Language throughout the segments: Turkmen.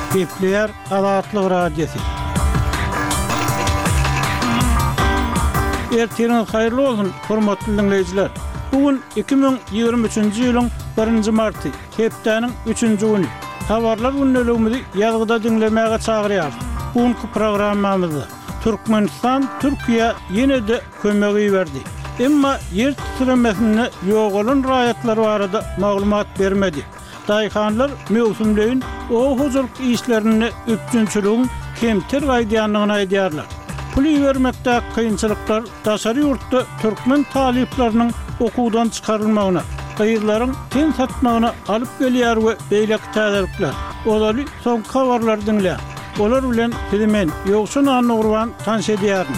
Kepler Azatlyk Radiosu. Erteniz hayırlı olsun, hormatly dinleyijiler. Bugün 2023-nji ýylyň 1-nji marty, hepdeniň 3-nji güni. Habarlar günnäligimizi ýazgyda dinlemäge çagyrýar. Bugünkü programmamyzda Türkmenistan, Türkiýe ýene-de kömegi berdi. Emma yer titremesine ýok bolan raýatlary barada maglumat bermedi. Daýhanlar mewsumlaryň o huzurluk işlerini üpçünçülüğün kemtir gaýdýanlygyny aýdýarlar. Puli vermekde kıyınçılıklar daşary ýurtda Türkmen taliplerinin okuwdan çıkarılmagyna, gyýylaryň ten satmagyna alyp gelýär we beýleki täzirlikler. Olary soňky habarlar dinle. Olar bilen Filmen ýokşun Anurwan tanış edýär.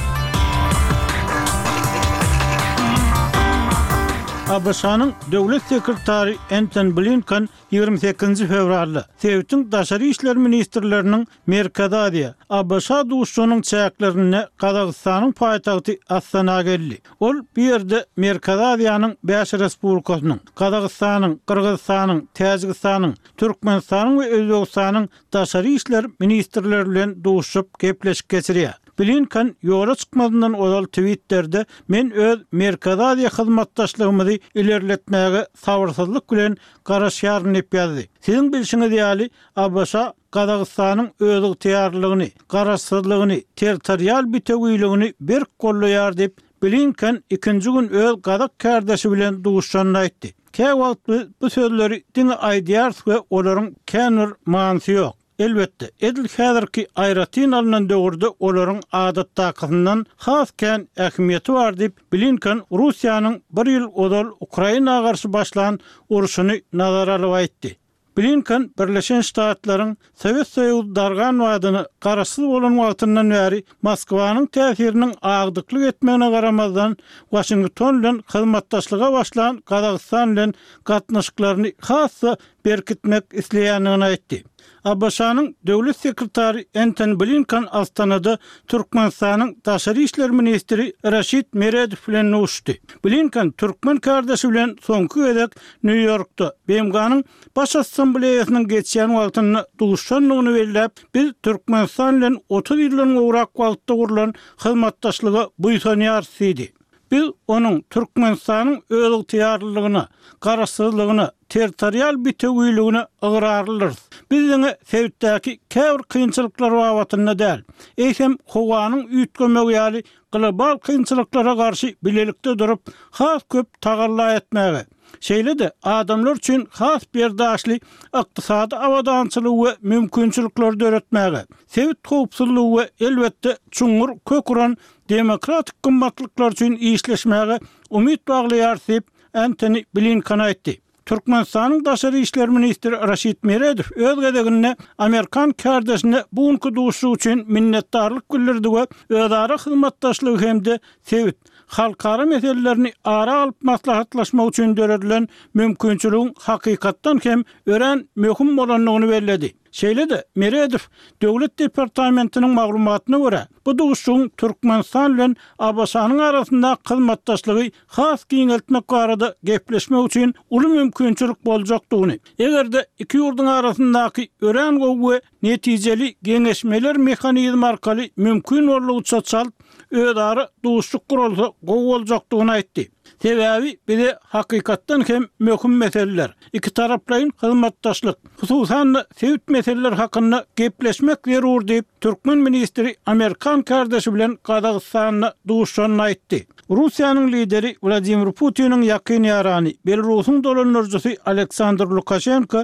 Abaşanyň döwlet sekretary Antony Blinken 28 fevralda Sowetiň daşary işler ministrleriniň Merkezi Aziýa, Abaşa duşunyň çäklerini Kazakstanyň paýtagty Astanaga geldi. Ol bir ýerde Merkezi Aziýanyň 5 respublikasynyň, Kazakstanyň, Kyrgyzstanyň, Täjikistanyň, Türkmenistanyň we Özbegistanyň daşary işler ministrleri bilen duşup gepleşip geçirýär. Blinken yola çıkmadından odal tweetlerde men öz Merkezi Aziýa hyzmatdaşlygymyzy ilerletmäge sabırsızlyk bilen garaşýaryn ýazy. Siziň bilşiňiz ýaly Abaşa Kazakstanyň özüň täýärligini, garaşsyzlygyny, territorial bitegiligini bir gollaýar dep Blinken ikinji gün öz Kazak kardeşi bilen duşanyny aýtdy. Käwagt bu sözleri diňe aýdýar we olaryň känir mansy ýok. Elbette, edil häzirki aýratyn alynan döwürde olaryň adatdakyndan hasken ähmiýeti bar diýip Blinken Russiýanyň bir ýyl odal Ukrainaga garşy başlanan uruşuny nazara alyp aýtdy. Blinken Birleşen Ştatlaryň Sowet Soýuzy dargan wadyny garaşsyz bolan wagtyndan bäri Moskwanyň täsiriniň agdyklyk etmegine garamazdan Washington bilen hyzmatdaşlyga başlanan Kazakystan bilen gatnaşyklaryny hassa berkitmek isleýändigini aýtdy. Abaşanyň döwlet sekretary Antony Blinken Astanada Türkmenistanyň daşary işler ministri Raşid Meredow bilen uçdy. Blinken Türkmen kardeşi bilen soňky gezek New Yorkda BMG'nyň baş assambleýasynyň geçýän wagtyny duşanlygyny belläp, biz Türkmenistan bilen 30 ýyldan gowrak wagtda gurulan hyzmatdaşlyga buýsanýar diýdi. Biz onun Türkmenistanyň özüň täýärliligine, garaşsyzlygyna, territorial bitegiligine ıgrarlyrys. Bizdiňe Sowetdäki käbir kynçylyklar watyna däl, eýsem howanyň üýtgemegi ýaly global kynçylyklara garşy bilelikde durup, has köp tagalla etmäge. Şeýle de adamlar üçin has berdaşly ykdysady awadançylygy we mümkinçilikler döretmäge. Sowet howpsuzlygy we elbetde çuňur kökuran demokratik gymmatlyklar üçin işleşmäge umyt baglaýar diýip Antony Blinken aýtdy. Türkmenistanyň daşary işler ministri Raşid Meredow öz gezeginde Amerikan kardeşine bugünkü duşu üçin minnetdarlyk bildirdi we özara hyzmatdaşlygy hemde Sowet halkara meselelerini ara alıp maslahatlaşmak üçin döredilen mümkinçiliğin hakykatdan hem ören möhüm bolanlygyny belledi. Şeýle de Meredow döwlet departamentiniň maglumatyna görä, bu duşuň Türkmenistan bilen Abaşanyň arasynda hyzmatdaşlygy has giňeltmek barada gepleşmek üçin uly mümkinçilik boljakdygyny, egerde iki ýurduň arasyndaky ören gowy netijeli geňeşmeler mehanizmi arkaly mümkin bolýugy çaçalyp özara duşluk gurulsa gowy boljakdygyny aýtdy. Sebäbi bize hakykatdan hem möhüm meseleler, iki taraplaryň hyzmatdaşlyk, hususan Sowet meseleler hakynda gepleşmek zerur diýip Türkmen ministri Amerikan kardeşi bilen Kazakstanyň duşanyny aýtdy. Russiýanyň lideri Vladimir Putiniň ýakyn ýarany Belarusyň dolanjyjy Aleksandr Lukashenko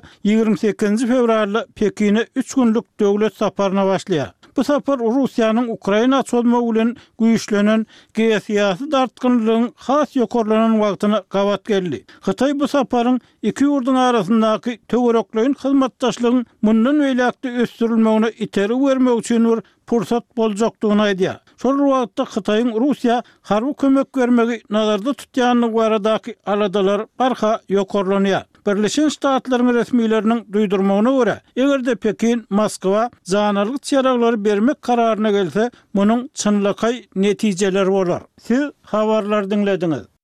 28 fevralda Pekine 3 günlük döwlet saparyna başlaýar. Bu sapar Russiýanyň Ukraina çözmegi bilen güýçlenen geýsiýasy dartgynlygyň has ýokarlanan wagtyna gawat geldi. Hytaý bu saparyň iki ýurduň arasyndaky töwerekleriň hyzmatdaşlygyň mundan beýlekde ösdürilmegine iteri bermek üçin bir pursat boljakdygyny aýdýar. Şol wagtda Hytaýyň Russiýa harby kömek bermegi nazarda tutýanlygy baradaky aladalar barha ýokarlanýar. Birleşen Ştatlaryň resmiýetleriniň duýdurmagyna görä, egerde Pekin, Moskwa janarlyk çyraglary bermek kararyna gelse, munyň çynlykay netijeleri bolar. Siz habarlar dinlediňiz.